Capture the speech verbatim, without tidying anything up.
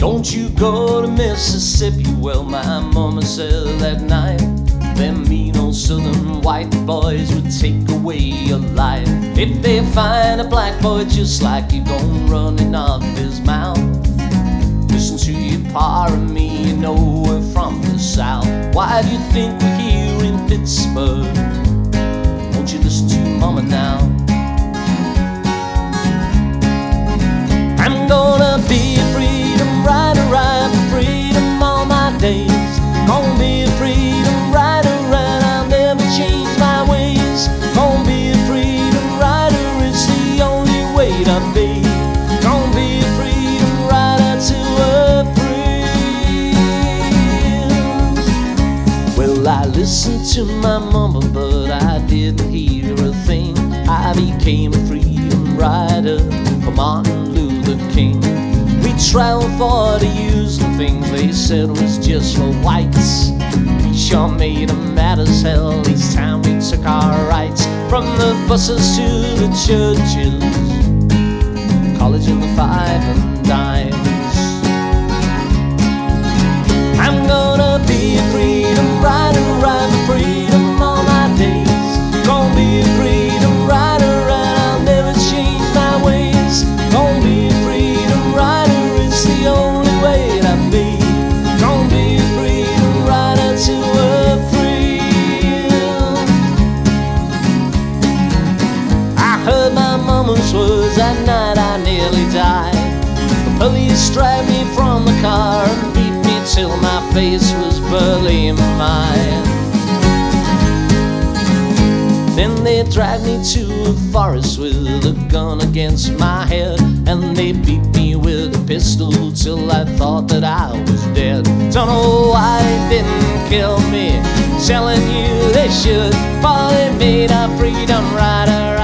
Don't you go to Mississippi. Well, my mama said that night them mean old southern white boys would take away your life. If they find a black boy just like you, gon' running off his mouth. Listen to your pa and me, you know we're from the South. Why do you think we're here in Pittsburgh? Won't you listen to mama now? I'm gonna be a freedom rider, ride for freedom all my days. Gonna be a freedom rider, and I'll never change my ways. Gonna be a freedom rider, it's the only way to be. Gonna be a freedom rider to a friend. Well, I listened to my mama, but I didn't hear a thing. I became a freedom rider for Martin Luther King. We traveled forty years and things they said was just for whites. We sure made them mad as hell each time we took our rights. From the buses to the churches, college and the five and dimes. I'm gonna be a freedom rider, ride for freedom all my days. Gonna be a freedom rider, and I'll never change my ways. Gonna be a freedom rider, it's the only way to be. Gonna be a freedom rider to a friend. I heard my mama's words that night, I nearly died. The police dragged me from the car and beat me till my face was barely mine. Then they dragged me to a forest with a gun against my head, and they beat me with a pistol till I thought that I was dead. Don't know why they didn't kill me, telling you they should, for they made a freedom rider